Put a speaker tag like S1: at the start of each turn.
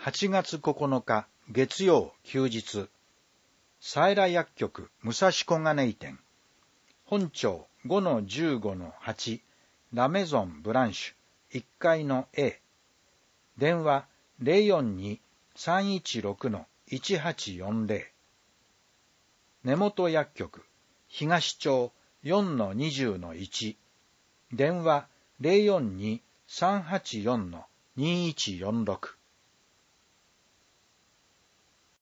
S1: 8月9日月曜休日、佐良薬局武蔵小金井店、本町 5-15-8 ラメゾンブランシュ1階の A、電話 042-316-1840、根本薬局東町 4-20-1、電話 042-384-2146、